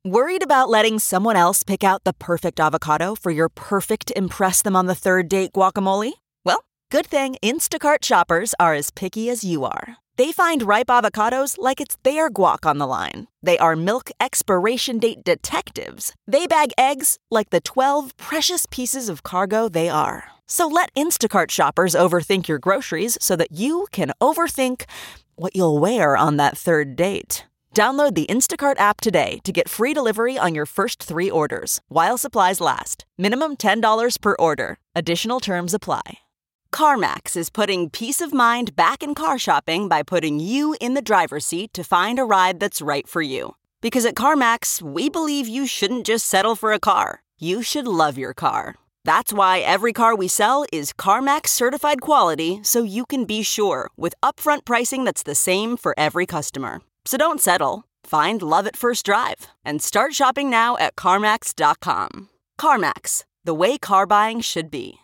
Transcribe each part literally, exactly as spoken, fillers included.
Worried about letting someone else pick out the perfect avocado for your perfect impress them on the third date guacamole? Well, good thing Instacart shoppers are as picky as you are. They find ripe avocados like it's their guac on the line. They are milk expiration date detectives. They bag eggs like the twelve precious pieces of cargo they are. So let Instacart shoppers overthink your groceries so that you can overthink what you'll wear on that third date. Download the Instacart app today to get free delivery on your first three orders, while supplies last. Minimum ten dollars per order. Additional terms apply. CarMax is putting peace of mind back in car shopping by putting you in the driver's seat to find a ride that's right for you. Because at CarMax, we believe you shouldn't just settle for a car. You should love your car. That's why every car we sell is CarMax certified quality, so you can be sure with upfront pricing that's the same for every customer. So don't settle. Find love at first drive and start shopping now at CarMax dot com. CarMax, the way car buying should be.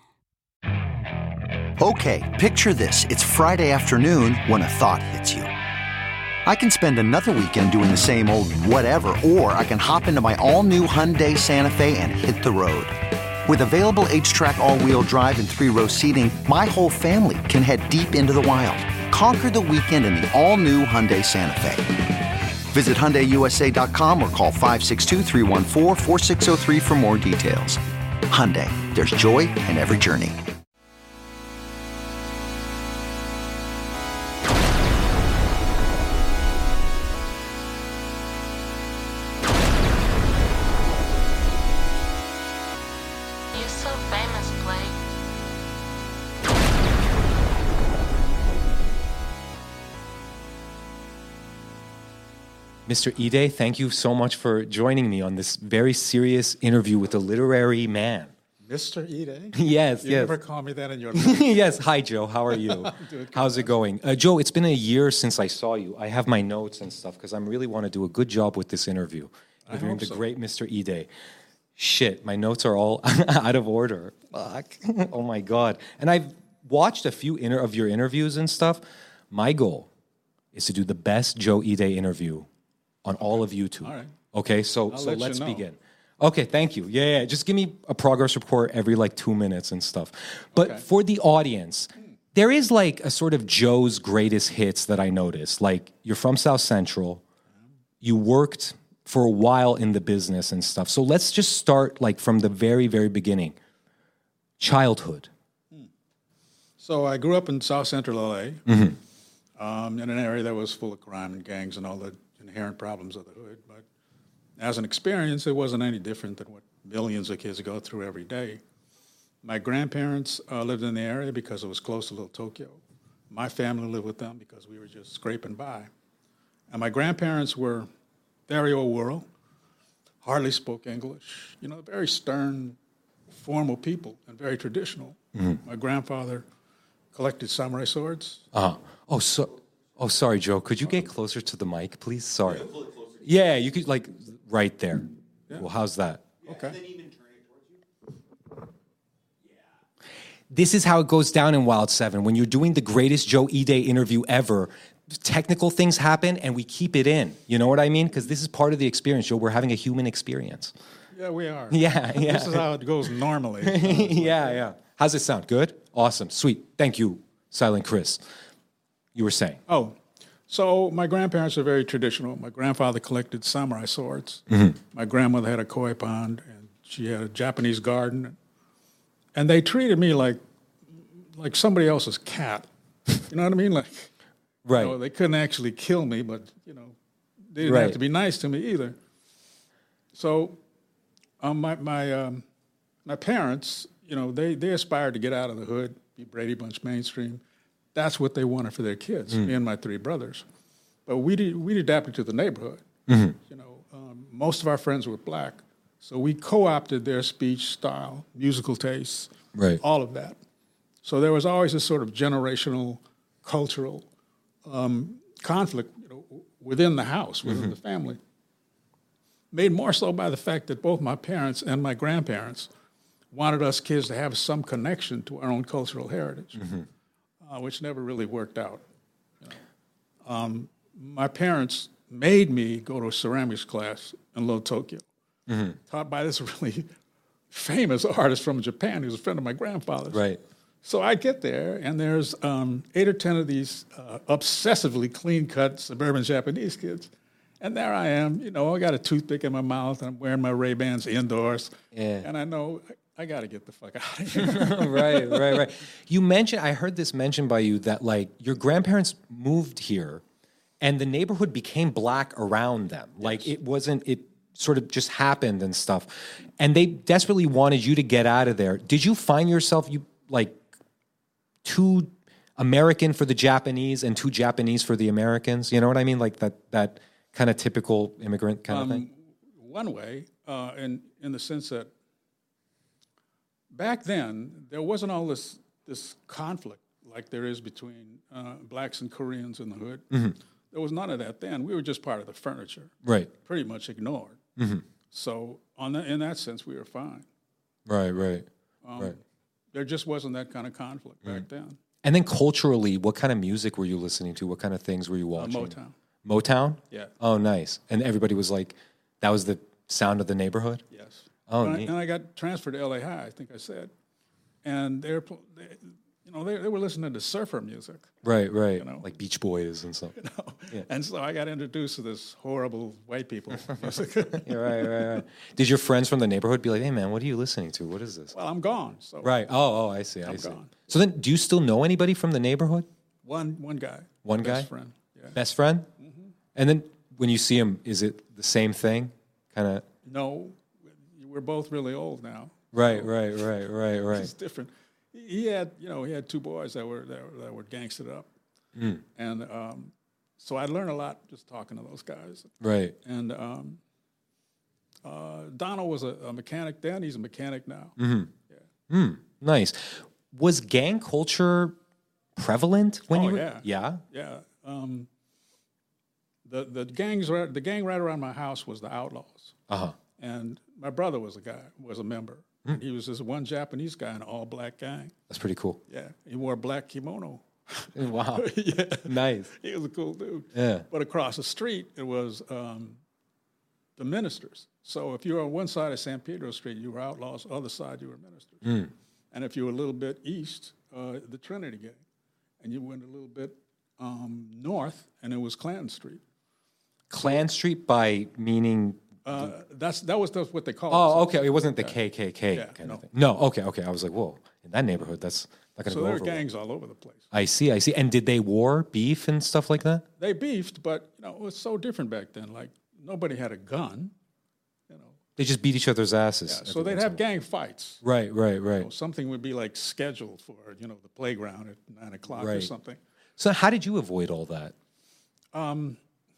Okay, picture this. It's Friday afternoon when a thought hits you. I can spend another weekend doing the same old whatever, or I can hop into my all-new Hyundai Santa Fe and hit the road. With available H-Track all-wheel drive and three-row seating, my whole family can head deep into the wild. Conquer the weekend in the all-new Hyundai Santa Fe. Visit Hyundai U S A dot com or call five six two, three one four, four six zero three for more details. Hyundai, there's joy in every journey. You're so famous, Blake. Mister Ide, thank you so much for joining me on this very serious interview with a literary man. Mister Ide? Yes, you yes. never call me that in your life. Yes. Hi, Joe. How are you? How's it going? Uh, Joe, it's been a year since I saw you. I have my notes and stuff because I really want to do a good job with this interview. I You're hope the so. great Mister Ide. Shit, my notes are all out of order. Fuck. Oh, my God. And I've watched a few inter- of your interviews and stuff. My goal is to do the best Joe Ide interview on all of YouTube. All right. Okay, so I'll so let you let's know. begin. Okay, thank you. Yeah, yeah, just give me a progress report every like two minutes and stuff. But Okay. for the audience, there is like a sort of Joe's greatest hits that I noticed. Like you're from South Central, you worked for a while in the business and stuff. So let's just start like from the very, very beginning. Childhood. So I grew up in South Central L A, Mm-hmm. um, in an area that was full of crime and gangs and all the inherent problems of the hood. But as an experience, it wasn't any different than what millions of kids go through every day. My grandparents uh, lived in the area because it was close to Little Tokyo. My family lived with them because we were just scraping by. And my grandparents were very old world, hardly spoke English, you know, very stern, formal people and very traditional. Mm-hmm. My grandfather collected samurai swords. Uh-huh. Oh, so, oh, sorry, Joe. Could you get closer to the mic, please? Sorry. Yeah, you could like right there. Yeah. Well, how's that? Okay. This is how it goes down in Wild Seven. When you're doing the greatest Joe Ide interview ever, technical things happen and we keep it in. You know what I mean? Because this is part of the experience, Joe. We're having a human experience. Yeah, we are. Yeah, yeah. This is how it goes normally. yeah, yeah. How's it sound? Good? Awesome. Sweet. Thank you, Silent Chris. You were saying. Oh, so my grandparents are very traditional. My grandfather collected samurai swords. Mm-hmm. My grandmother had a koi pond, and she had a Japanese garden. And they treated me like like somebody else's cat. You know what I mean? Like, Right. you know, they couldn't actually kill me, but, you know, they didn't Right. have to be nice to me either. So um, my my um, my parents, you know, they, they aspired to get out of the hood, be Brady Bunch mainstream. That's what they wanted for their kids, me and my three brothers. But we did, we adapted to the neighborhood. You know, um, most of our friends were black, so we co-opted their speech style, musical tastes, Right. all of that. So there was always this sort of generational, cultural um, conflict, you know, within the house, within the family. Made more so by the fact that both my parents and my grandparents wanted us kids to have some connection to our own cultural heritage, uh, which never really worked out. You know. um, my parents made me go to a ceramics class in Little Tokyo, mm-hmm. taught by this really famous artist from Japan who's a friend of my grandfather's. Right. So I get there, and there's um, eight or ten of these uh, obsessively clean-cut suburban Japanese kids. And there I am, you know, I got a toothpick in my mouth, and I'm wearing my Ray-Bans indoors. Yeah. And I know I, I got to get the fuck out of here. Right, right, right. You mentioned, I heard this mentioned by you that, like, your grandparents moved here, and the neighborhood became black around them. Yes. Like, it wasn't, it sort of just happened and stuff. And they desperately wanted you to get out of there. Did you find yourself, you like, too American for the Japanese and too Japanese for the Americans? You know what I mean? Like that that kind of typical immigrant kind um, of thing? One way, uh, in, in the sense that back then, there wasn't all this, this conflict like there is between uh, blacks and Koreans in the hood. Mm-hmm. There was none of that then. We were just part of the furniture. Right. Pretty much ignored. Mm-hmm. So on the, in that sense, we were fine. Right, right, um, right. There just wasn't that kind of conflict back mm-hmm. then. And then culturally, what kind of music were you listening to? What kind of things were you watching? Uh, Motown. Motown? Yeah. Oh, nice. And everybody was like, that was the sound of the neighborhood? Yes. Oh, and neat. I, and I got transferred to L A High, I think I said. And they were, they, you know, they, they were listening to surfer music. Right, right. You know? Like Beach Boys and stuff. You know? Yeah. And so I got introduced to this horrible white people music. Yeah, right, right, right. Did your friends from the neighborhood be like, hey, man, what are you listening to? What is this? Well, I'm gone. So Right. Oh, oh, I see, I I'm see. gone. So then, do you still know anybody from the neighborhood? One one guy. One my guy? Best friend. Yeah. Best friend? Mm-hmm. And then when you see him, is it the same thing? Kind of. No, we're both really old now. Right, so right, right, right, right. It's different. He had, you know, he had two boys that were that were, that were gangstered up, Mm. and um, so I learned a lot just talking to those guys. Right. And um, uh, Donald was a, a mechanic then; he's a mechanic now. Mm-hmm. Yeah. Mm, nice. Was gang culture prevalent when Oh, you were? yeah. Yeah. Yeah. Um, the the gangs right, the gang right around my house was the Outlaws, Uh huh. and my brother was a guy was a member. Mm. He was this one Japanese guy in an all black gang. That's pretty cool. Yeah, he wore a black kimono. Wow. Yeah, Nice. he was a cool dude. Yeah. But across the street, it was um, the ministers. So if you were on one side of San Pedro Street, you were Outlaws. Other side, you were ministers. Mm. And if you were a little bit east, uh, the Trinity gang. And you went a little bit um, north, and it was Clanton Street. Clan Street by meaning. Uh, that's that was the, what they called Oh, it. okay. It wasn't the K K K Yeah, kind no. of thing. No. Okay. Okay. I was like, whoa. In that neighborhood, that's not going to So go there were over well. gangs all over the place. I see. I see. And did they war beef and stuff like that? They beefed, but you know it was so different back then. Like nobody had a gun. You know. They just beat each other's asses. Yeah, every so they'd once in have a while. gang fights. Right. Right. Right. You know, something would be like scheduled for you know the playground at nine o'clock or Right. something. So how did you avoid all that? Um,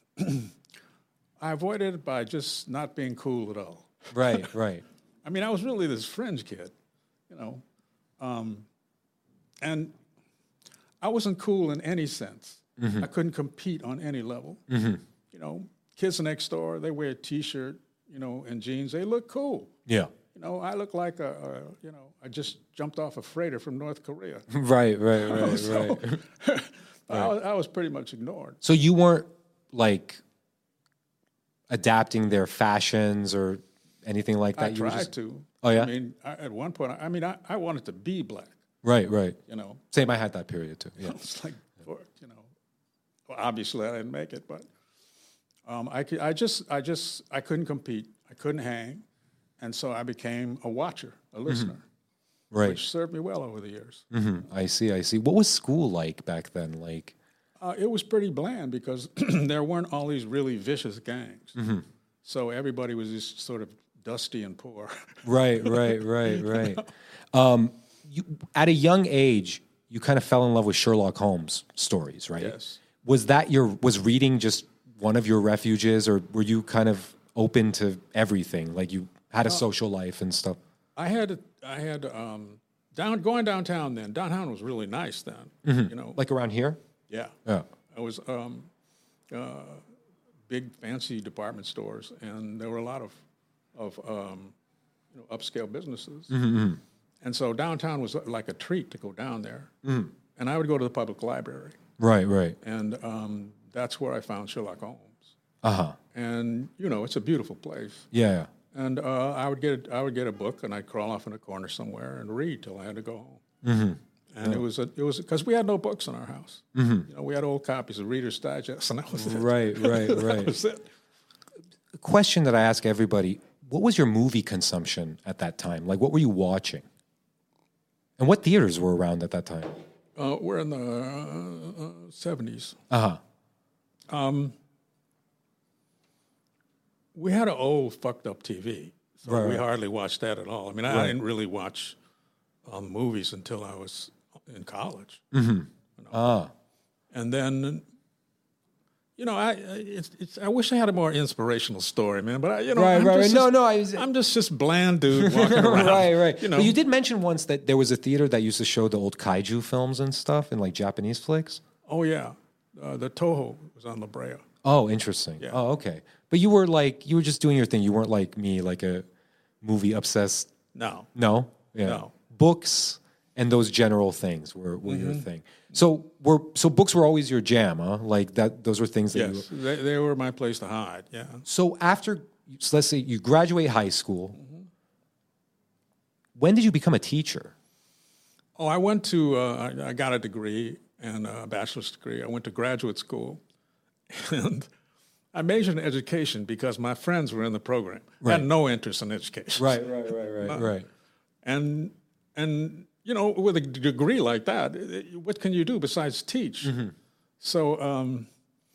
I avoided it by just not being cool at all. Right. Right. I mean, I was really this fringe kid, you know, um, and I wasn't cool in any sense. Mm-hmm. I couldn't compete on any level. Mm-hmm. You know, kids next door, they wear a T-shirt, you know, and jeans. They look cool. Yeah. You know, I look like a, a you know, I just jumped off a freighter from North Korea. Right. Right. Right. So, right. I, was, I was pretty much ignored. So you weren't like adapting their fashions or anything like that. I you tried were just... to. Oh yeah. I mean, I, at one point, I, I mean, I, I wanted to be black. Right. Right. You know, Same. I had that period too. Yeah. it's like, for, you know, well, obviously I didn't make it, but um, I, could, I just, I just, I couldn't compete. I couldn't hang, and so I became a watcher, a listener, Right. which served me well over the years. Mm-hmm. I see. I see. What was school like back then? Like, Uh, it was pretty bland because there weren't all these really vicious gangs, mm-hmm. so everybody was just sort of dusty and poor. right, right, right, right. Um, you, at a young age, you kind of fell in love with Sherlock Holmes stories, right? Yes. Was that your was reading just one of your refuges, or were you kind of open to everything? Like you had a social life and stuff. I had I had um, down going downtown then. Downtown was really nice then. Mm-hmm. You know, Like around here? yeah, Yeah. it was um, uh, big fancy department stores, and there were a lot of of um, you know upscale businesses. Mm-hmm. And so downtown was like a treat to go down there. Mm. And I would go to the public library, Right, right. and um, that's where I found Sherlock Holmes. Uh-huh. And, you know, it's a beautiful place. Yeah. And uh, I would get I would get a book, and I'd crawl off in a corner somewhere and read till I had to go home. Mm-hmm. And it was a, it was because we had no books in our house. Mm-hmm. You know, we had old copies of Reader's Digest, and that was it. Right, right, that right. was it. A question that I ask everybody, what was your movie consumption at that time? Like, what were you watching? And what theaters were around at that time? Uh, we're in the uh, seventies. Uh-huh. Um, we had an old fucked up T V, so Right, we right. hardly watched that at all. I mean, I Right. didn't really watch um, movies until I was in college. Mm-hmm. Ah. And then, you know, I it's, it's I wish I had a more inspirational story, man. But I, you know, Right, I'm right, just right. No, this- no, I was- I'm just this bland dude walking around. right, right. You know, But you did mention once that there was a theater that used to show the old kaiju films and stuff in like Japanese flicks. Oh yeah, uh, the Toho was on La Brea. Oh, interesting. Yeah. Oh, okay. But you were like, you were just doing your thing. You weren't like me, like a movie obsessed. No, No? Yeah. No. Books and those general things were, were Mm-hmm. your thing. So were so books were always your jam, huh? Like that those were things that yes, you they, they were my place to hide. Yeah. So after so let's say you graduate high school, Mm-hmm. when did you become a teacher? Oh, I went to, uh, I I got a degree and a bachelor's degree. I went to graduate school, and I majored in education because my friends were in the program. I Right. had no interest in education. right, right, right, right. And, and you know, with a d- degree like that, i- i- what can you do besides teach? Mm-hmm. So um,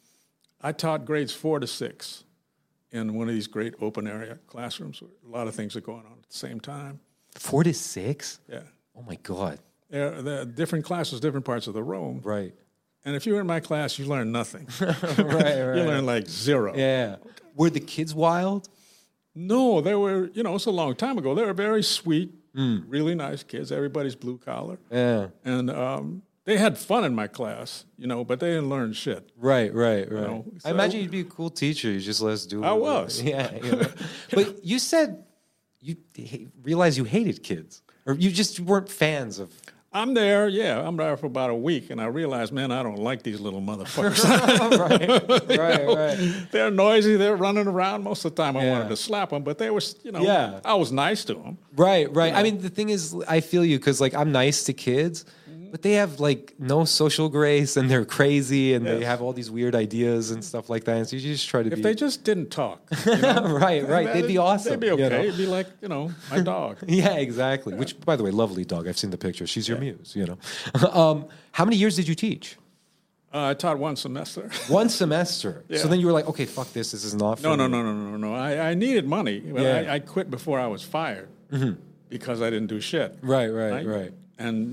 I taught grades four to six in one of these great open area classrooms where a lot of things are going on at the same time. Four to six? Yeah. Oh my God. They're, they're different classes, different parts of the room. Right. And if you were in my class, you learn nothing. right, right. You learn like zero. Yeah. Were the kids wild? No, they were, you know, it's a long time ago. They were very sweet, Mm. really nice kids. Everybody's blue collar. Yeah. And um, they had fun in my class, you know, but they didn't learn shit. Right, right, right. know, I so- imagine you'd be a cool teacher. You just let us do it. I was. Yeah. You know. But you said you ha- realized you hated kids, or you just weren't fans of. I'm there, yeah. I'm there for about a week, and I realized, man, I don't like these little motherfuckers. right, right, right. They're noisy. They're running around. Most of the time, I Yeah. wanted to slap them, but they were, you know, Yeah. I was nice to them. Right, right. I mean, the thing is, I feel you because, like, I'm nice to kids, but they have like no social grace, and they're crazy, and they Yes. have all these weird ideas and stuff like that. And so you just try to If be they just didn't talk, you know, right, right. They'd be awesome. They'd be you okay. know? It'd be like, you know, my dog. Yeah, exactly. Which, by the way, lovely dog. I've seen the picture. She's your muse. You know. um, how many years did you teach? Uh, I taught one semester. One semester. Yeah. So then you were like, okay, fuck this. This is not. For No, no, me. no, no, no, no. I, I needed money. But Yeah. I, I quit before I was fired because I didn't do shit. Right, right, Right? right. And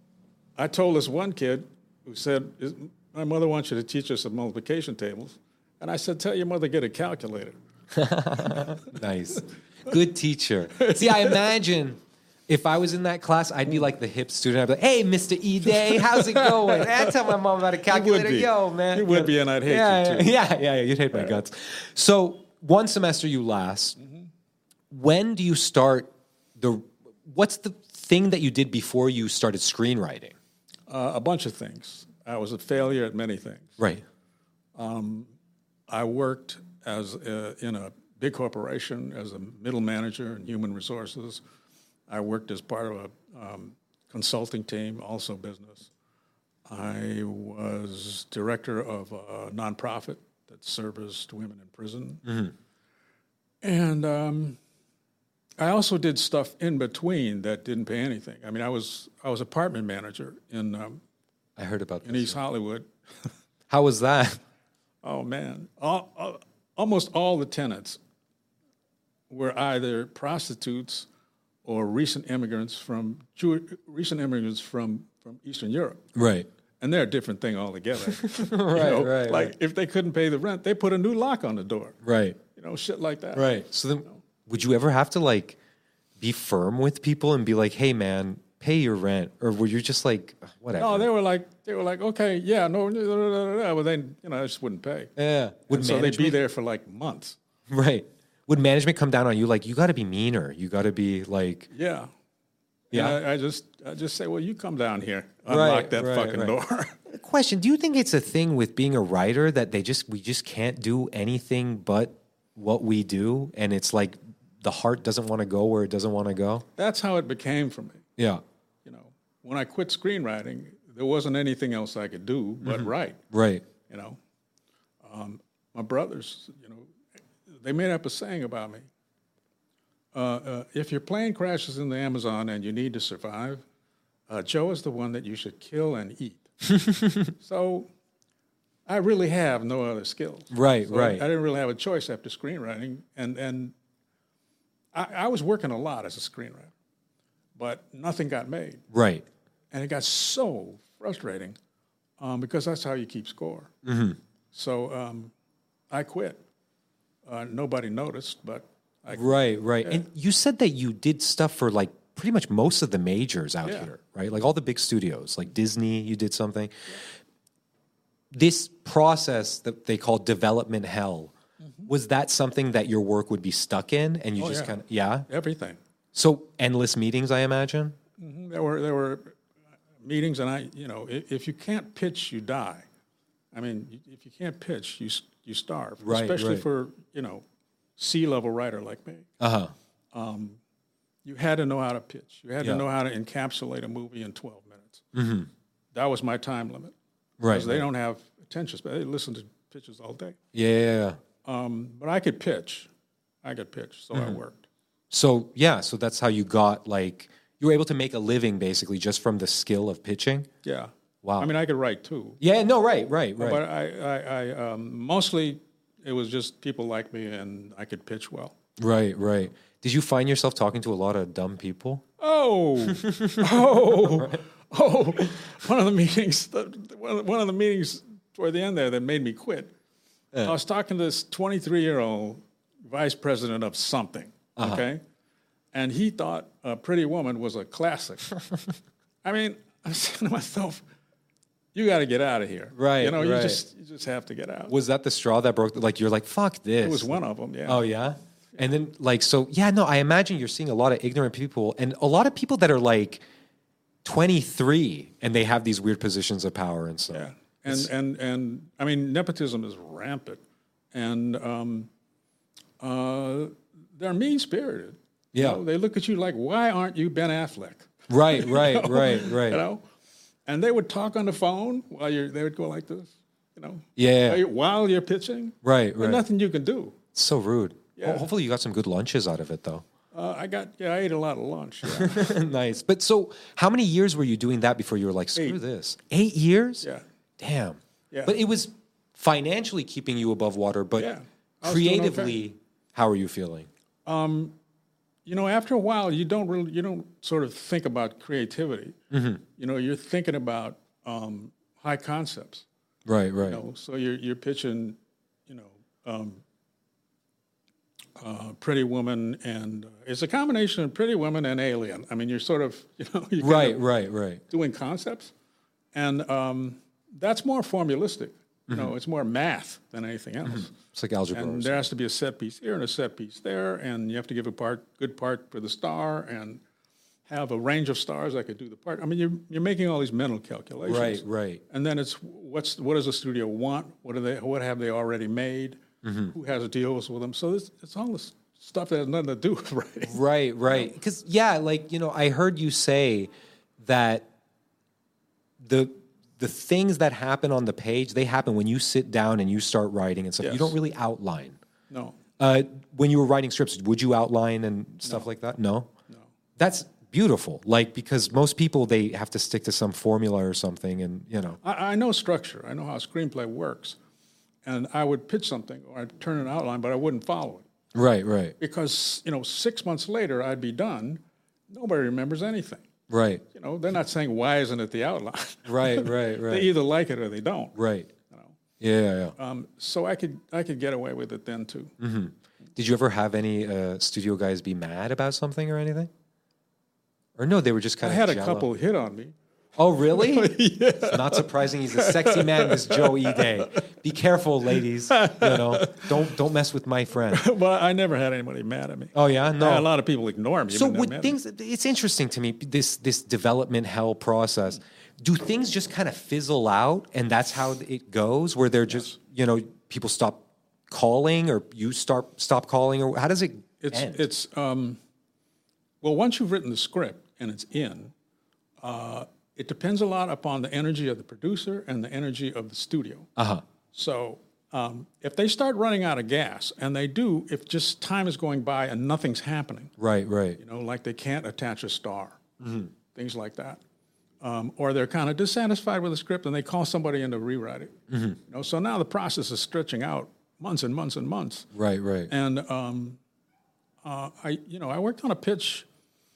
I told this one kid who said, "Is- my mother wants you to teach us the multiplication tables. And I said, tell your mother to get a calculator. Nice. Good teacher. See, I imagine if I was in that class, I'd be like the hip student. I'd be like, hey, Mister E-Day, how's it going? I tell my mom about a calculator. be. Yo, man. You would be, and I'd hate yeah, you, too. Yeah, yeah, yeah. You'd hate my guts. So one semester you last. When do you start the, what's the thing that you did before you started screenwriting? Uh, a bunch of things. I was a failure at many things. Right. I worked as a, in a big corporation as a middle manager in human resources. I worked as part of a um, consulting team, also business. I was director of a nonprofit that serviced women in prison. And um, I also did stuff in between that didn't pay anything. I mean, I was I was apartment manager in um, I heard about in this. East Hollywood. How was that? Oh man, all, all, almost all the tenants were either prostitutes or recent immigrants from Jew, recent immigrants from, from Eastern Europe, Right. and they're a different thing altogether. Right, you know, right, like right. if they couldn't pay the rent, they put a new lock on the door. Right. You know, shit like that. Right. So then, would you ever have to like be firm with people and be like, "Hey, man, pay your rent," or were you just like, "Whatever"? No, they were like they were like, okay, yeah, no, no, no, no, no, but then you know, I just wouldn't pay. yeah. Would And so they'd management be there for like months. right? Would management come down on you like, "You got to be meaner. You got to be like," Yeah. Yeah. And I, I just I just say, well, you come down here, unlock Right, that right, fucking right. door. Question: do you think it's a thing with being a writer that they just we just can't do anything but what we do, and it's like the heart doesn't want to go where it doesn't want to go? That's how it became for me. Yeah. You know, when I quit screenwriting, there wasn't anything else I could do but Mm-hmm. write. Right. You know, um, my brothers, you know, they made up a saying about me. Uh, uh, if your plane crashes in the Amazon and you need to survive, uh, Joe is the one that you should kill and eat. So I really have no other skills. Right, So right. I, I didn't really have a choice after screenwriting. And, and I, I was working a lot as a screenwriter, but nothing got made. Right. And it got so frustrating um, because that's how you keep score. Mm-hmm. So um, I quit. Uh, nobody noticed, but I quit. Right, right. And you said that you did stuff for like pretty much most of the majors out Yeah. here, right? Like all the big studios, like Disney, you did something. This process that they call development hell, was that something that your work would be stuck in and you Oh, just yeah. kind of, yeah? Everything. So endless meetings, I imagine? Mhm. There were there were meetings, and I, you know, if, if you can't pitch, you die. I mean, y- if you can't pitch, you s- you starve. Right, Especially right. for you know, C-level writer like me. Uh-huh. You had to know how to pitch. You had Yeah. to know how to encapsulate a movie in twelve minutes. Mm-hmm. That was my time limit. Right. Because they right. don't have attention span. They listen to pitches all day. Yeah, yeah, yeah. Um, but I could pitch. I could pitch, so Mm-hmm. I worked. So, yeah, so that's how you got like, you were able to make a living basically just from the skill of pitching? Yeah. Wow. I mean, I could write too. Yeah, no, right, right, right. But I, I, I um, mostly it was just people like me, and I could pitch well. Right, right. Did you find yourself talking to a lot of dumb people? Oh, oh, oh! One of the meetings, one of the, one of the meetings toward the end there that made me quit. I was talking to this twenty-three-year-old vice president of something, Uh-huh. okay, and he thought uh, Pretty Woman was a classic. I mean, I'm saying to myself, "You got to get out of here." Right, You know, you right. just you just have to get out. Was that the straw that broke? The, like you're like, fuck this. It was one of them. Yeah. Oh yeah, and then like so yeah. No, I imagine you're seeing a lot of ignorant people and a lot of people that are like twenty-three and they have these weird positions of power and stuff. Yeah, and and and I mean nepotism is rampant, and um, uh, they're mean spirited. Yeah. they look at you like, why aren't you Ben Affleck? Right, right, You know? right, right. You know, and they would talk on the phone while you're. They would go like this. You know. Yeah. While you're, while you're pitching. Right, There's right. nothing you can do. So rude. Yeah. Ho- hopefully you got some good lunches out of it though. Uh, I got. Yeah, I ate a lot of lunch. Yeah. Nice. But so how many years were you doing that before you were like, screw Eight. this? Eight years? Yeah. Damn. Yeah. But it was financially keeping you above water, but Yeah. I was doing okay. creatively, how are you feeling? You know, after a while, you don't really, you don't sort of think about creativity. Mm-hmm. You know, you're thinking about um, high concepts. Right, right. You know, so you're you're pitching, you know, um, uh, Pretty Woman, and uh, it's a combination of Pretty Woman and Alien. I mean, you're sort of, you know, you're kind Right, of right, right. doing concepts, and um, that's more formulistic. You Mm-hmm. know, it's more math than anything else. It's like algebra. or And there has to be a set piece here and a set piece there, and you have to give a part, good part for the star, and have a range of stars that could do the part. I mean, you're you're making all these mental calculations. Right, right. And then it's what's what does the studio want? What do they? What have they already made? Mm-hmm. Who has deals with them? So it's, it's all this stuff that has nothing to do with writing. Right, right. Because yeah, like you know, I heard you say that the the things that happen on the page, they happen when you sit down and you start writing and stuff. You Yes. don't really outline. No, Uh, when you were writing scripts, would you outline and stuff like that? No. no. That's beautiful. Like because most people they have to stick to some formula or something, and you know. I, I know structure. I know how a screenplay works, and I would pitch something or I'd turn an outline, but I wouldn't follow it Right, right, because you know six months later I'd be done. Nobody remembers anything. right, You know, they're not saying why isn't it the outline. right, right, They right, either like it or they don't. right. You know, Yeah, yeah, yeah. um, so I could I could get away with it then too. Did you ever have any uh, studio guys be mad about something or anything? Or no, they were just I kind of had a jello? couple hit on me. Oh, really? Yeah. It's not surprising. He's a sexy man, this Joe Ide. Be careful, ladies. You know, don't don't mess with my friend. Well, I never had anybody mad at me. Oh yeah, no. I had a lot of people ignore me. So even though with they're mad things, it's interesting to me this this development hell process. Do things just kind of fizzle out, and that's how it goes? Where they're just you know people stop calling, or you start stop calling, or how does it It's end? it's um, well, once you've written the script and it's in, uh, it depends a lot upon the energy of the producer and the energy of the studio. Uh huh. So um, if they start running out of gas, and they do, if just time is going by and nothing's happening, Right, right. you know, like they can't attach a star, mm-hmm. things like that, um, or they're kind of dissatisfied with the script and they call somebody in to rewrite it. Mm-hmm. You know, so now the process is stretching out months and months and months. Right, right. And um, uh, I, you know, I worked on a pitch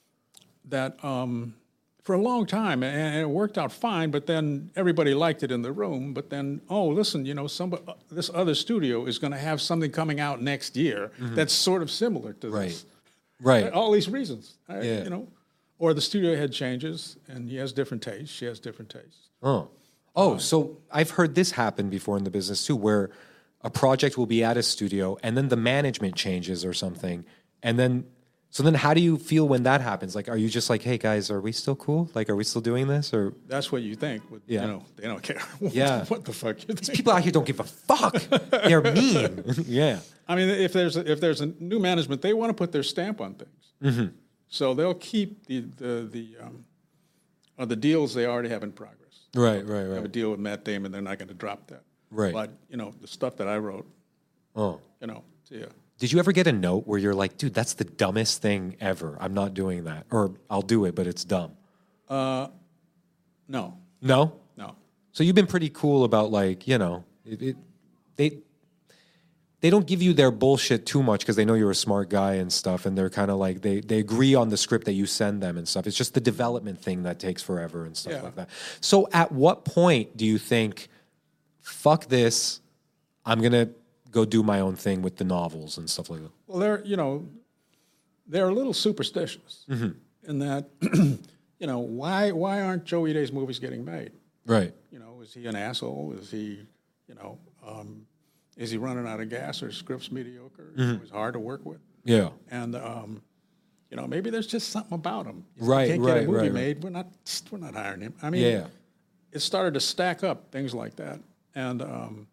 that um, for a long time, and it worked out fine. But then everybody liked it in the room. But then, oh, listen, you know, somebody, this other studio is going to have something coming out next year mm-hmm. that's sort of similar to right. this. Right. All these reasons, I, yeah. you know, or the studio head changes, and he has different tastes. She has different tastes. Oh, oh. Um, so I've heard this happen before in the business too, where a project will be at a studio, and then the management changes or something, and then so then how do you feel when that happens? Like, are you just like, hey guys, are we still cool? Like, are we still doing this? Or that's what you think. But, yeah. You know, they don't care. Yeah. What the fuck you think? These people out here don't give a fuck. They're mean. Yeah. I mean, if there's a, if there's a new management, they want to put their stamp on things. Mm-hmm. So they'll keep the the the um, uh, the deals they already have in progress. Right, right, They have a right. deal with Matt Damon. They're not going to drop that. Right. But you know, the stuff that I wrote. Oh. You know. Yeah. Did you ever get a note where you're like, dude, that's the dumbest thing ever. I'm not doing that. Or I'll do it, but it's dumb. Uh, no. No? No. So you've been pretty cool about like, you know, it, it, they they don't give you their bullshit too much because they know you're a smart guy and stuff, and they're kind of like, they, they agree on the script that you send them and stuff. It's just the development thing that takes forever and stuff Yeah. like that. So at what point do you think, fuck this, I'm going to go do my own thing with the novels and stuff like that? Well, they're you know, they're a little superstitious Mm-hmm. in that, you know, why why aren't Joe Ide's movies getting made? Right. You know, is he an asshole? Is he, you know, um, is he running out of gas, or script's mediocre? Mm-hmm. You know, he's hard to work with. Yeah. And um, you know, maybe there's just something about him. You know, Right, Can't right, get a movie right, right. made. We're not we're not hiring him. I mean, Yeah. it started to stack up things like that, and um,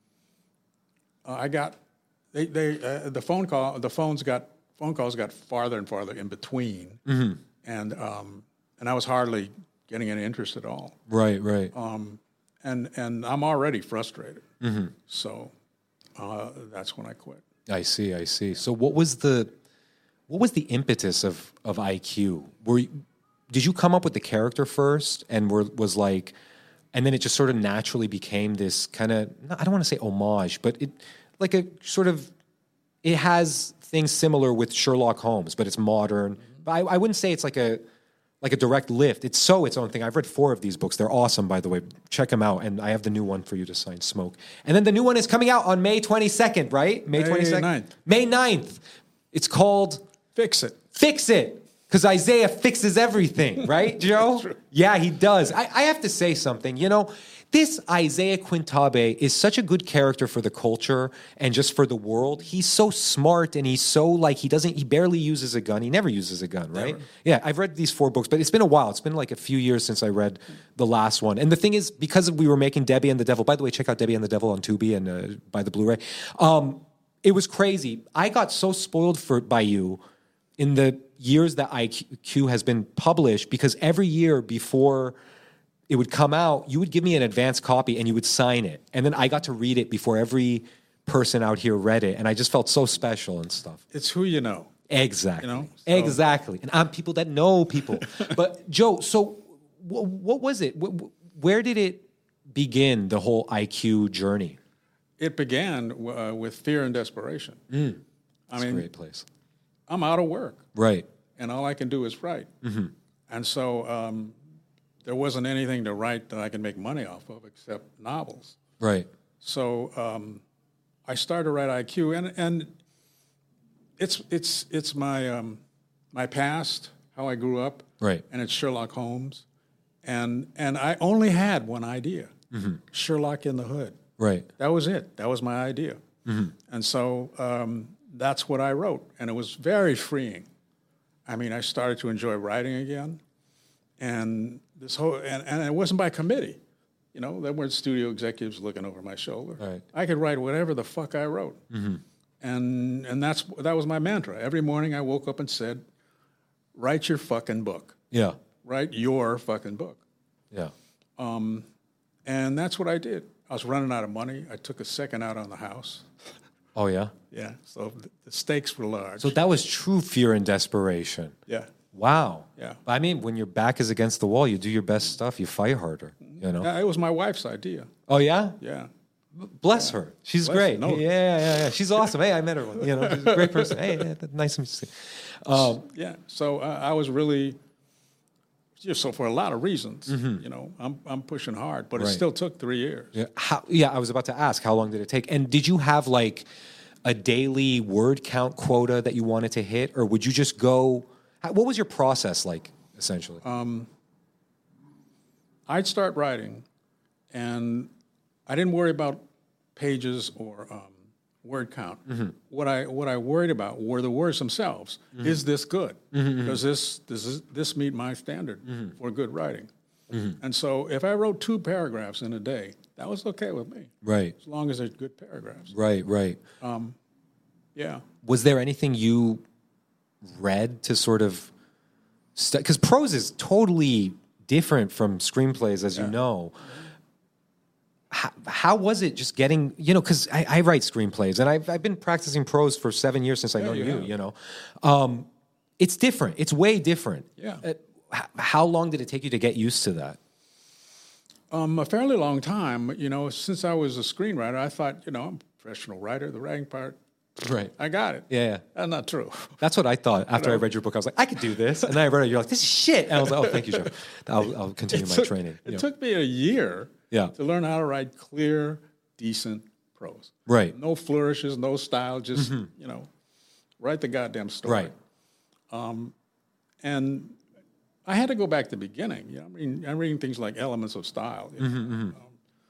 uh, I got they they uh, the phone call the phones got phone calls got farther and farther in between, mm-hmm. and um, and I was hardly getting any interest at all. Right, right. Um, and and I'm already frustrated. Mm-hmm. So uh, that's when I quit. I see, I see. So what was the what was the impetus of of I Q? Were you, did you come up with the character first, and were was like, and then it just sort of naturally became this kind of, I don't want to say homage, but it like a sort of, it has things similar with Sherlock Holmes, but it's modern. But I, I wouldn't say it's like a like a direct lift. It's so its own thing. I've read four of these books. They're awesome, by the way. Check them out. And I have the new one for you to sign, Smoke. And then the new one is coming out on May twenty-second, right? May twenty-second? ninth. May ninth. It's called Fix It. Fix It. Because Isaiah fixes everything, right, Joe? Yeah, he does. I, I have to say something. You know, this Isaiah Quintabe is such a good character for the culture and just for the world. He's so smart, and he's so like, he doesn't, he barely uses a gun. He never uses a gun, right? Never. Yeah, I've read these four books, but it's been a while. It's been like a few years since I read the last one. And the thing is, because we were making Debbie and the Devil, by the way, check out Debbie and the Devil on Tubi and uh, buy the Blu-ray. Um, it was crazy. I got so spoiled for by you in the years that I Q has been published, because every year before it would come out, you would give me an advance copy and you would sign it. And then I got to read it before every person out here read it. And I just felt so special and stuff. It's who you know. Exactly. You know, so- Exactly. And I'm people that know people. But Joe, so w- what was it? W- where did it begin, the whole I Q journey? It began uh, with fear and desperation. Mm. I That's mean, a great place. I'm out of work. Right. And all I can do is write. Mm-hmm. And so um, there wasn't anything to write that I could make money off of except novels. Right. So um, I started to write I Q, and and it's it's it's my um, my past, how I grew up, Right. and it's Sherlock Holmes, And and I only had one idea, mm-hmm. Sherlock in the Hood. Right. That was it. That was my idea. Mm-hmm. And so um, that's what I wrote. And it was very freeing. I mean, I started to enjoy writing again. And this whole and, and it wasn't by committee. You know, there weren't studio executives looking over my shoulder. Right. I could write whatever the fuck I wrote. Mm-hmm. And and that's that was my mantra. Every morning I woke up and said, write your fucking book. Yeah. Write your fucking book. Yeah. Um, and that's what I did. I was running out of money. I took a second out on the house. Oh, yeah? Yeah. So th- the stakes were large. So that was true fear and desperation. Yeah. Wow. Yeah. I mean, when your back is against the wall, you do your best stuff. You fight harder, you know? Yeah, it was my wife's idea. Oh, yeah? Yeah. Bless yeah. her. She's Bless great. her. No. Yeah, yeah, yeah. She's awesome. Hey, I met her. You know, she's a great person. Hey, yeah, nice to meet you. Um, yeah. So uh, I was really... So for a lot of reasons, mm-hmm. you know, I'm I'm pushing hard, but right. it still took three years. Yeah. How, yeah, I was about to ask, how long did it take? And did you have like a daily word count quota that you wanted to hit, or would you just go? How, what was your process like, essentially? Um, I'd start writing, and I didn't worry about pages or um, word count. Mm-hmm. What I what I worried about were the words themselves. Mm-hmm. Is this good? Mm-hmm. Does this does this, this meet my standard mm-hmm. for good writing? Mm-hmm. And so, if I wrote two paragraphs in a day, that was okay with me. Right. As long as they're good paragraphs. Right. Right. Um, yeah. Was there anything you read to sort of because st- prose is totally different from screenplays, as yeah. you know. How, how was it just getting, you know, because I, I write screenplays, and I've, I've been practicing prose for seven years since I yeah, know you, you, you know. Um, it's different. It's way different. Yeah. Uh, h- how long did it take you to get used to that? Um, a fairly long time. You know, since I was a screenwriter, I thought, you know, I'm a professional writer. The writing part, right. I got it. Yeah, yeah. That's not true. That's what I thought after I read your book. I was like, I could do this. And then I read it. You're like, this is shit. And I was like, oh, thank you, Joe. I'll, I'll continue it my took, training. It yeah. took me a year yeah. to learn how to write clear, decent prose. Right. No flourishes, no style, just, mm-hmm. you know, write the goddamn story. Right. Um, and I had to go back to the beginning. You know, I mean, I'm reading things like Elements of Style. You know, mm-hmm, mm-hmm. Um,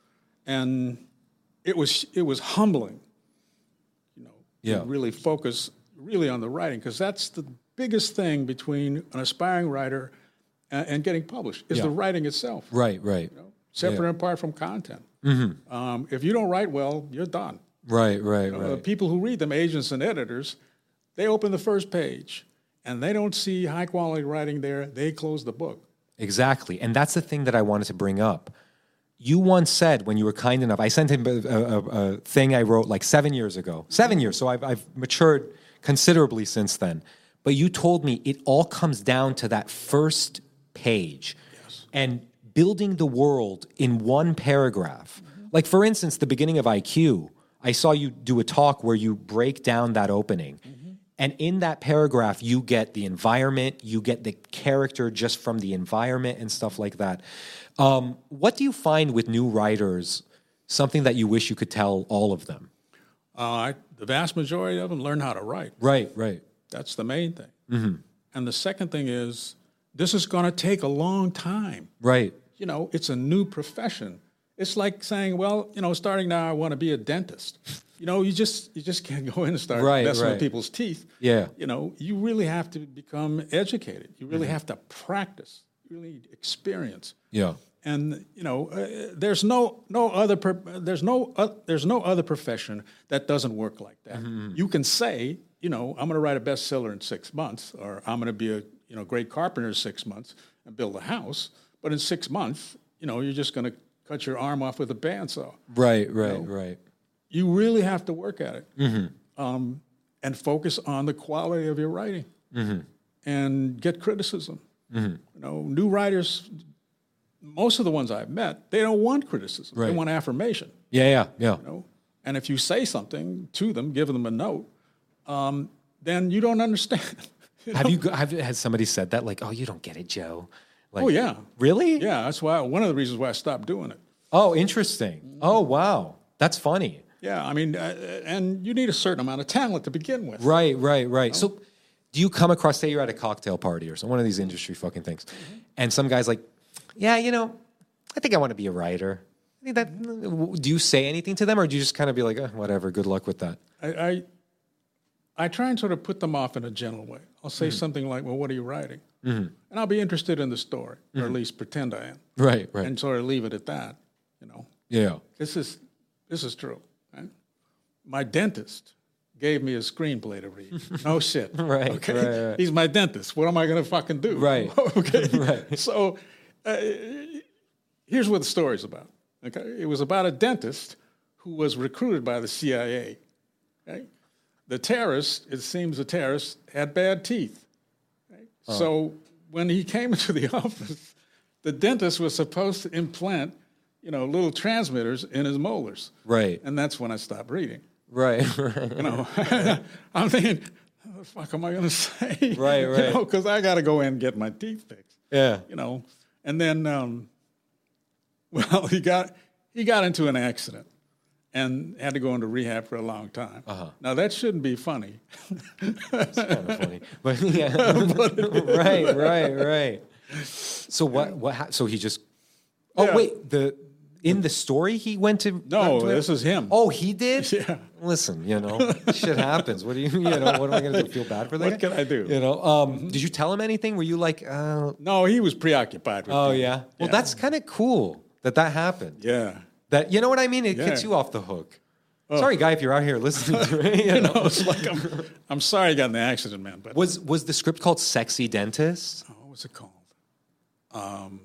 and it was it was humbling, you know, yeah. to really focus really on the writing, because that's the biggest thing between an aspiring writer and, and getting published is yeah. the writing itself. Right, right. You know, separate yeah. and apart from content. Mm-hmm. Um, if you don't write well, you're done. Right, right, you know, right. The people who read them, agents and editors, they open the first page and they don't see high quality writing there. They close the book. Exactly, and that's the thing that I wanted to bring up. You once said, when you were kind enough, I sent him a, a, a thing I wrote like seven years ago. Seven years, so I've, I've matured considerably since then. But you told me it all comes down to that first page. Yes. And building the world in one paragraph. Mm-hmm. Like, for instance, the beginning of I Q, I saw you do a talk where you break down that opening. Mm-hmm. And in that paragraph, you get the environment, you get the character just from the environment and stuff like that. Um, what do you find with new writers, something that you wish you could tell all of them? Uh, I, the vast majority of them learn how to write. Right, right. That's the main thing. Mm-hmm. And the second thing is, this is going to take a long time. Right. You know, it's a new profession. It's like saying, well, you know, starting now, I want to be a dentist. You know, you just you just can't go in and start right, messing right. with people's teeth. Yeah. You know, you really have to become educated. You really mm-hmm. have to practice. You really need experience. Yeah. And you know, uh, there's no no other per, there's no uh, there's no other profession that doesn't work like that. Mm-hmm. You can say, you know, I'm going to write a bestseller in six months, or I'm going to be a you know great carpenter in six months and build a house. But in six months, you know, you're just going to cut your arm off with a bandsaw. Right, right, you know? right. You really have to work at it mm-hmm. um, and focus on the quality of your writing mm-hmm. and get criticism. Mm-hmm. You know, new writers, most of the ones I've met, they don't want criticism. Right. They want affirmation. Yeah, yeah, yeah. You know? And if you say something to them, give them a note, um, then you don't understand. you know? Have you have has somebody said that? Like, oh, you don't get it, Joe. Like, oh yeah, really? Yeah, that's why one of the reasons why I stopped doing it. Oh, interesting. Oh, wow, that's funny. Yeah, I mean, uh, and you need a certain amount of talent to begin with. Right, right, right. You know? So, do you come across, say, you're at a cocktail party or some one of these industry fucking things, mm-hmm. and some guy's like, yeah, you know, I think I want to be a writer. I think that. Do you say anything to them, or do you just kind of be like, oh, whatever, good luck with that? I, I I try and sort of put them off in a gentle way. I'll say mm-hmm. something like, well, what are you writing? Mm-hmm. And I'll be interested in the story, mm-hmm. or at least pretend I am. Right, right. And sort of leave it at that, you know. Yeah. This is this is true. Right? My dentist gave me a screenplay to read. No shit. Right, okay? right, right. He's my dentist. What am I going to fucking do? Right. Okay? Right. So uh, here's what the story's about. Okay? It was about a dentist who was recruited by the C I A. Okay? The terrorist, it seems the terrorist, had bad teeth. Right? Oh. So when he came into the office, the dentist was supposed to implant, you know, little transmitters in his molars. Right. And that's when I stopped reading. Right, right. You know, I'm thinking, what the fuck am I going to say? Right, right. You know, because I got to go in and get my teeth fixed. Yeah. You know, and then, um, well, he got he got into an accident and had to go into rehab for a long time. Uh-huh. Now, that shouldn't be funny. It's kind of funny. But yeah. Right, right, right. So what, what, ha- so he just, oh, Yeah. wait, the, in the story he went to? No, to this is him. Oh, he did? Yeah. Listen, you know, shit happens. What do you, you know, what am I going to do? Feel bad for that? What can I do? You know, um, mm-hmm. Did you tell him anything? Were you like, uh, No, he was preoccupied with oh, it. yeah? Well, Yeah. that's kind of cool that that happened. Yeah. That, you know what I mean? It Yeah. gets you off the hook. Sorry, guy, if you're out here listening to it. You You know, know, it's like, I'm, I'm sorry I got in the accident, man. But Was was the script called Sexy Dentist? what was it called? Um,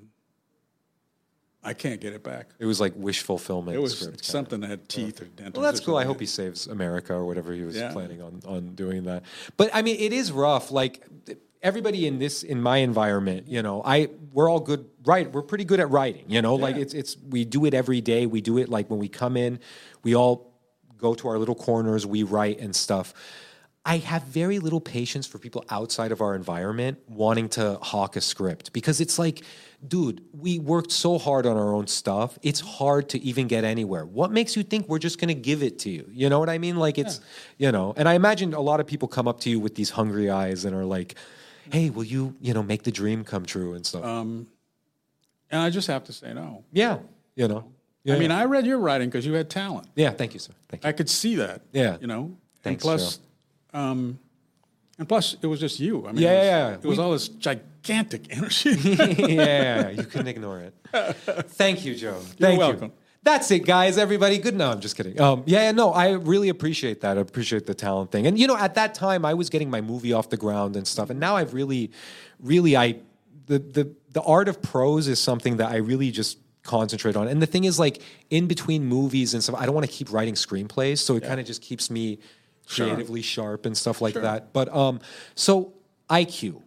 I can't get it back. It was like wish fulfillment. It was script, kinda. something that had teeth or dentals. Well, that's or cool. I something. hope he saves America or whatever he was Yeah. planning on, on doing that. But I mean, it is rough. Like everybody in this, in my environment, you know, I we're all good. Right, we're pretty good at writing. You know, like Yeah. it's it's we do it every day. We do it like when we come in, we all go to our little corners. We write and stuff. I have very little patience for people outside of our environment wanting to hawk a script because it's like, dude, we worked so hard on our own stuff. It's hard to even get anywhere. What makes you think we're just going to give it to you? You know what I mean? Like it's, yeah. you know, and I imagine a lot of people come up to you with these hungry eyes and are like, hey, will you, you know, make the dream come true and stuff. Um, and I just have to say no. Yeah. You know, yeah, I mean, yeah. I read your writing because you had talent. yeah. Thank you, sir. Thank you. I could see that. Yeah. You know? Thanks, and plus, um, and plus, it was just you. I mean, Yeah, it was, yeah, yeah. It was We- all this gigantic energy. yeah, you couldn't ignore it. Thank you, Joe. Thank welcome. you. That's it, guys. Everybody, good. No, I'm just kidding. Um, yeah, yeah, no, I really appreciate that. I appreciate the talent thing. And you know, at that time, I was getting my movie off the ground and stuff. And now I've really, really, I the the the art of prose is something that I really just concentrate on. And the thing is, like in between movies and stuff, I don't want to keep writing screenplays, so it kind of just keeps me creatively sharp and stuff like Sure. that. But um, so I Q.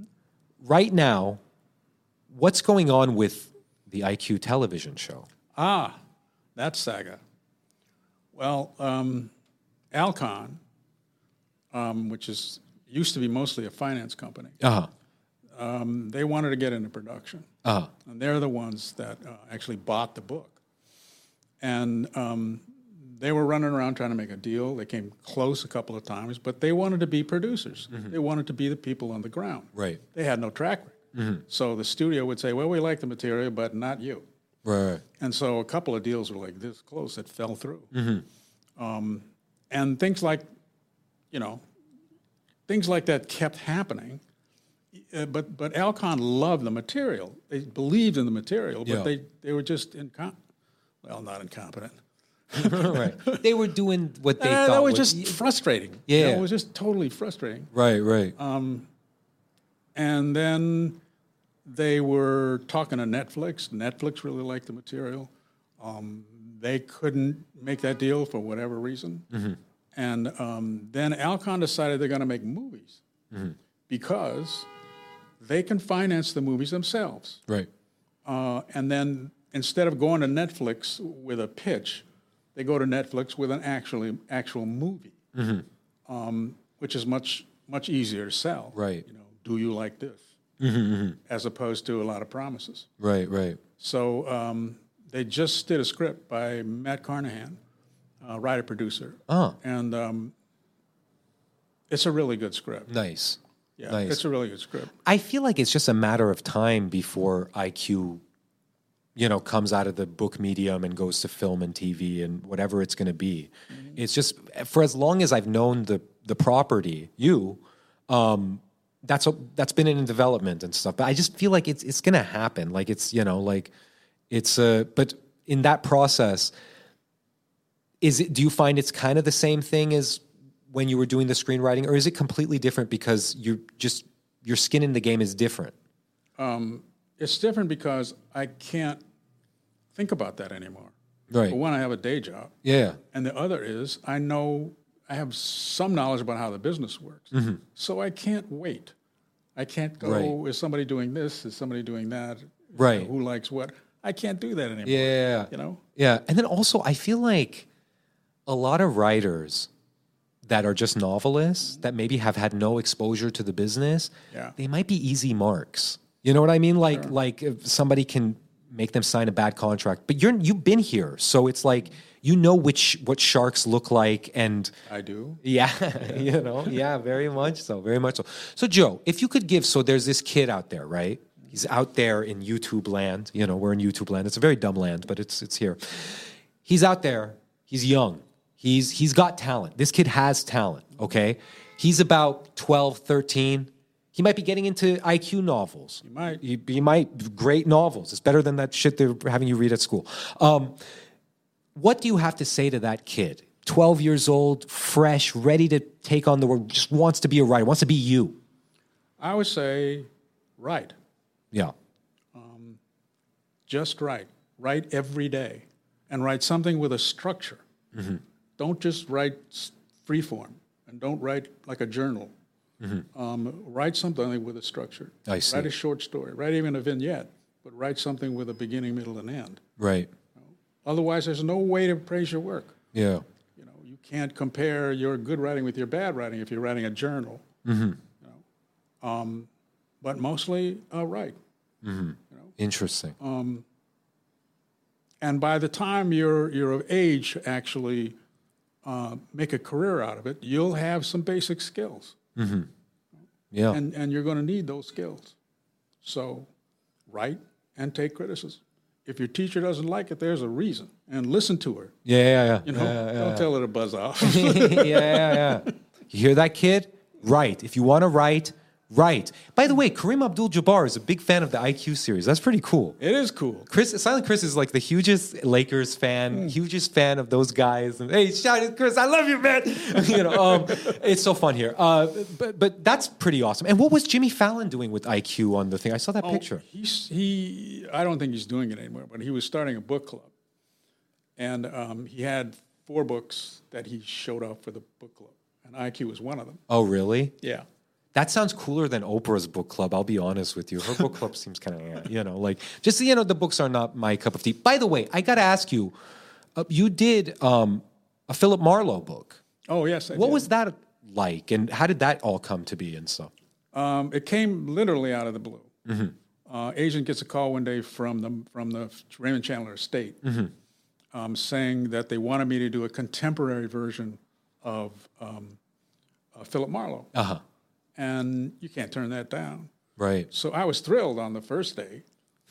Right now, what's going on with the I Q television show? Ah, that saga. Well, um, Alcon, um, which is used to be mostly a finance company, Uh-huh. um, they wanted to get into production. Uh-huh. And they're the ones that uh, actually bought the book. And um, they were running around trying to make a deal. They came close a couple of times, but they wanted to be producers. They wanted to be the people on the ground. Right. They had no track record. So the studio would say, well, we like the material, but not you. Right. And so a couple of deals were like this close that fell through. Um, and things like, you know, things like that kept happening. Uh, but but Alcon loved the material. They believed in the material, but Yeah. they, they were just incom- well, not incompetent. Right. They were doing what they Uh, thought that was was just frustrating. You Yeah. know, it was just totally frustrating. right, right. And then they were talking to Netflix. Netflix really liked the material. Um, they couldn't make that deal for whatever reason. And um, then Alcon decided they're going to make movies because they can finance the movies themselves. right. Uh, and then instead of going to Netflix with a pitch, they go to Netflix with an actually actual movie, um, which is much much easier to sell. Right. You know, do you like this? As opposed to a lot of promises. Right, right. So um, they just did a script by Matt Carnahan, uh, writer producer, Oh, and um, it's a really good script. nice. Yeah, Nice. it's a really good script. I feel like it's just a matter of time before I Q, you know, comes out of the book medium and goes to film and T V and whatever it's going to be. Mm-hmm. It's just for as long as I've known the the property, you, um, that's a, that's been in development and stuff. But I just feel like it's it's going to happen. Like it's you know like it's a. But in that process, is it? Do you find it's kind of the same thing as when you were doing the screenwriting, or is it completely different because you just your skin in the game is different? Um, it's different because I can't think about that anymore. Right. For one, I have a day job. Yeah. And the other is I know I have some knowledge about how the business works. Mm-hmm. So I can't wait. I can't go, Right. is somebody doing this? Is somebody doing that? Right. You know, who likes what? I can't do that anymore. Yeah. You know? Yeah. And then also, I feel like a lot of writers that are just novelists that maybe have had no exposure to the business, Yeah. they might be easy marks. You know what I mean? Like, like if somebody can make them sign a bad contract, but you're you've been here, so it's like you know which what sharks look like, and I do. yeah, you know, yeah, very much so, very much so. So, Joe, if you could give, so there's this kid out there, right? He's out there in YouTube land. You know, we're in YouTube land. It's a very dumb land, but it's it's here. He's out there. He's young. He's he's got talent. This kid has talent, okay? He's about twelve, thirteen. He might be getting into I Q novels. You might. He, he might. Great novels. It's better than that shit they're having you read at school. Um, what do you have to say to that kid? twelve years old, fresh, ready to take on the world, just wants to be a writer, wants to be you. I would say write. Yeah. Just write. Write every day. And write something with a structure. Mm-hmm. Don't just write s- free form. And don't write like a journal. Mm-hmm. Um, write something with a structure. I see. Write a short story. Write even a vignette. But write something with a beginning, middle, and end. Right. Otherwise, there's no way to praise your work. Yeah. You know, you can't compare your good writing with your bad writing if you're writing a journal. Mm-hmm. You know? um, but mostly, uh, write. Mm-hmm. Interesting. Um, and by the time you're you're of age, to actually uh, make a career out of it, you'll have some basic skills, Mm-hmm. Yeah. and and you're going to need those skills. So, write and take criticism. If your teacher doesn't like it, there's a reason, and listen to her. yeah, yeah, yeah. You know, yeah, yeah, don't yeah. tell her to buzz off. yeah, yeah, yeah. You hear that, kid? Write. If you want to write, write. By the way, Kareem Abdul-Jabbar is a big fan of the I Q series. That's pretty cool. It is cool. Chris, Silent Chris is like the hugest Lakers fan, hugest fan of those guys. And, hey, shout out, Chris, I love you, man. you know, um, it's so fun here. Uh, but but that's pretty awesome. And what was Jimmy Fallon doing with I Q on the thing? I saw that Oh, picture. He's, he, I don't think he's doing it anymore, but he was starting a book club. And um, he had four books that he showed off for the book club. And I Q was one of them. Oh, really? Yeah. That sounds cooler than Oprah's book club, I'll be honest with you. Her book club seems kind of, you know, like, just, you know, the books are not my cup of tea. By the way, I got to ask you, uh, you did um, a Philip Marlowe book. Oh, yes, I What did. was that like, and how did that all come to be and stuff? Um, it came literally out of the blue. Mm-hmm. Uh, agent gets a call one day from the, from the Raymond Chandler estate Mm-hmm. um, saying that they wanted me to do a contemporary version of um, uh, Philip Marlowe. Uh-huh. And you can't turn that down. Right. So I was thrilled on the first day.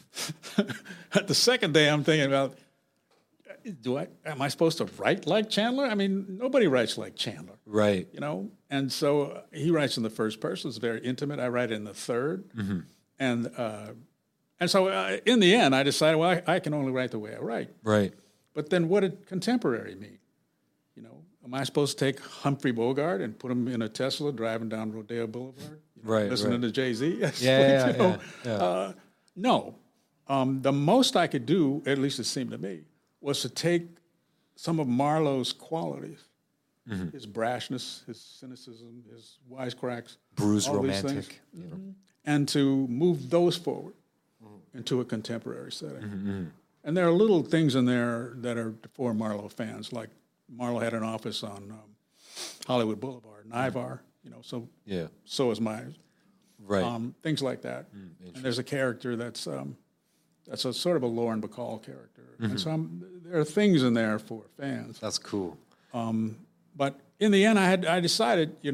At the second day, I'm thinking about, do I am I supposed to write like Chandler? I mean, nobody writes like Chandler, Right. you know. And so uh, he writes in the first person; it's very intimate. I write in the 3rd Mm-hmm. and uh, and so uh, in the end, I decided, well, I, I can only write the way I write. Right. But then, what did contemporary mean? You know, am I supposed to take Humphrey Bogart and put him in a Tesla driving down Rodeo Boulevard, you know, Right, listening right. to Jay-Z? Yeah, yeah, you know, yeah, yeah. Uh, no. Um, the most I could do, at least it seemed to me, was to take some of Marlowe's qualities, Mm-hmm. his brashness, his cynicism, his wisecracks, Bruised all these romantic. things, You know. and to move those forward into a contemporary setting. Mm-hmm. And there are little things in there that are for Marlowe fans, like Marlowe had an office on um, Hollywood Boulevard, Nivar, you know, so Yeah. so is mine. Right. Um, things like that. And there's a character that's um, that's a sort of a Lauren Bacall character. And so I'm, there are things in there for fans. That's cool. But in the end, I had I decided, you know,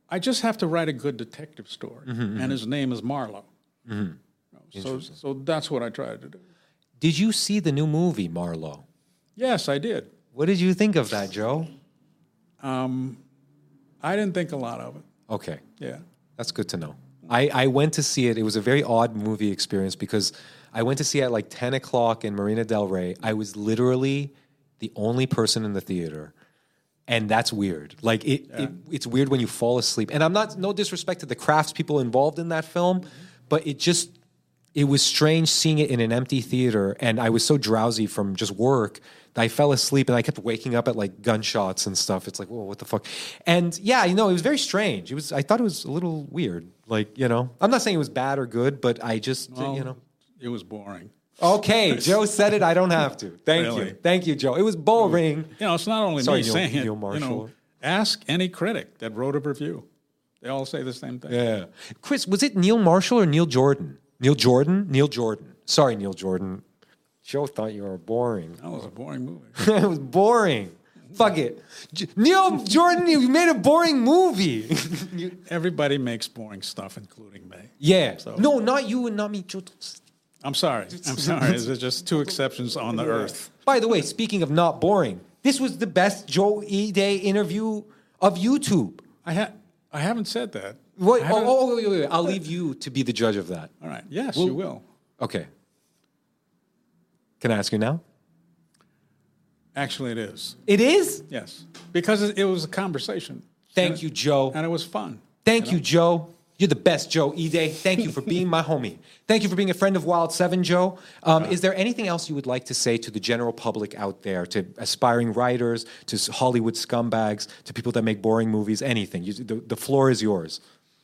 I just have to write a good detective story, mm-hmm, and his name is Marlowe. Mm-hmm. So, so that's what I tried to do. Did you see the new movie, Marlowe? Yes, I did. What did you think of that, Joe? Um, I didn't think a lot of it. Okay. Yeah. That's good to know. I, I went to see it. It was a very odd movie experience because I went to see it at like ten o'clock in Marina del Rey. I was literally the only person in the theater. And that's weird. Like, it, yeah. it it's weird when you fall asleep. And I'm not, no disrespect to the craftspeople involved in that film, but it just, it was strange seeing it in an empty theater. And I was so drowsy from just work that I fell asleep and I kept waking up at like gunshots and stuff. It's like, whoa, what the fuck? And yeah, you know, it was very strange. It was, I thought it was a little weird. Like, you know, I'm not saying it was bad or good, but I just, well, you know. It was boring. Okay, Joe said it. I don't have to. Thank really? you. Thank you, Joe. It was boring. You know, it's not only Sorry, me Neil, saying Neil it. Marshall. You know, ask any critic that wrote a review. They all say the same thing. Yeah. Chris, was it Neil Marshall or Neil Jordan? Neil Jordan? Neil Jordan. Sorry, Neil Jordan. Joe thought you were boring. That was a boring movie. It was boring. Fuck it. J- Neil Jordan, you made a boring movie. Everybody makes boring stuff, including me. Yeah. So. No, not you and not me. Joe. I'm sorry. I'm sorry. There's just two exceptions on the yeah. earth. By the way, speaking of not boring, this was the best Joe E. Day interview of YouTube. I ha- I haven't said that. Wait, oh, oh, wait, wait, wait. I'll leave you to be the judge of that. All right. Yes, well, you will. Okay. Can I ask you now? Actually, it is. It is? Yes. Because it was a conversation. Thank you, Joe. And it was fun. Thank you, know? you, Joe. You're the best, Joe E. Day. Thank you for being my homie. Thank you for being a friend of Wild seven, Joe. Um, uh, is there anything else you would like to say to the general public out there, to aspiring writers, to Hollywood scumbags, to people that make boring movies, anything? You, the, the floor is yours.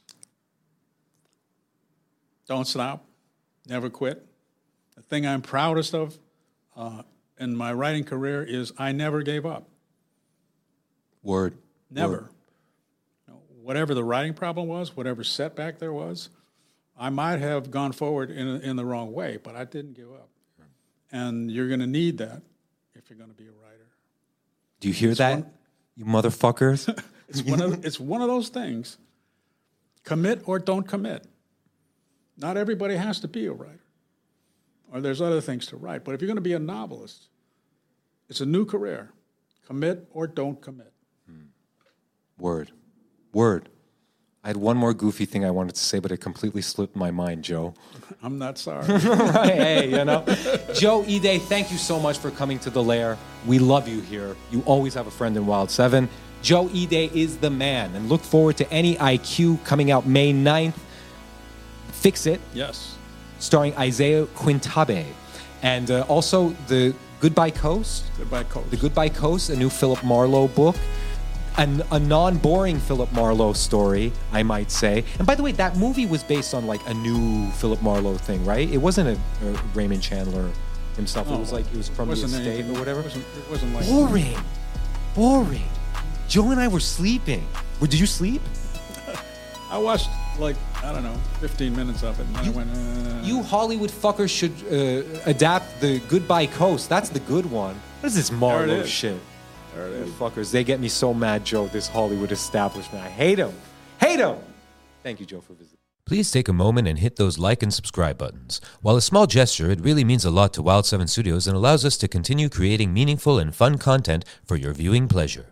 Don't stop. Never quit. The thing I'm proudest of uh, in my writing career is I never gave up. Word. Never. Word. Whatever the writing problem was, whatever setback there was, I might have gone forward in, a, in the wrong way, but I didn't give up. And you're going to need that if you're going to be a writer. Do you hear it's that, one, you motherfuckers? it's, one of, it's one of those things. Commit or don't commit. Not everybody has to be a writer. Or there's other things to write. But if you're going to be a novelist, it's a new career. Commit or don't commit. Word. Word. I had one more goofy thing I wanted to say, but it completely slipped my mind, Joe. I'm not sorry. Right, hey, you know. Joe E. Day, thank you so much for coming to The Lair. We love you here. You always have a friend in Wild seven. Joe E. Day is the man. And look forward to Any I Q coming out May ninth. Fix It. Yes. Starring Isaiah Quintabe. And uh, also the Goodbye Coast. Goodbye Coast. The Goodbye Coast, a new Philip Marlowe book. An, a non-boring Philip Marlowe story, I might say. And by the way, that movie was based on like a new Philip Marlowe thing, right? It wasn't a, a Raymond Chandler himself. No, it was like it was from the estate anything, or whatever. It wasn't, it wasn't like boring, boring. Joe and I were sleeping. Well, did you sleep? I watched like I don't know, fifteen minutes of it, and then you, I went. Uh, you Hollywood fuckers should uh, adapt the Goodbye Coast. That's the good one. What is this Marlowe shit? There it is. Fuckers, they get me so mad, Joe, this Hollywood establishment. I hate them. Hate them. Thank you, Joe, for visiting. Please take a moment and hit those like and subscribe buttons. While a small gesture, it really means a lot to Wild seven Studios and allows us to continue creating meaningful and fun content for your viewing pleasure.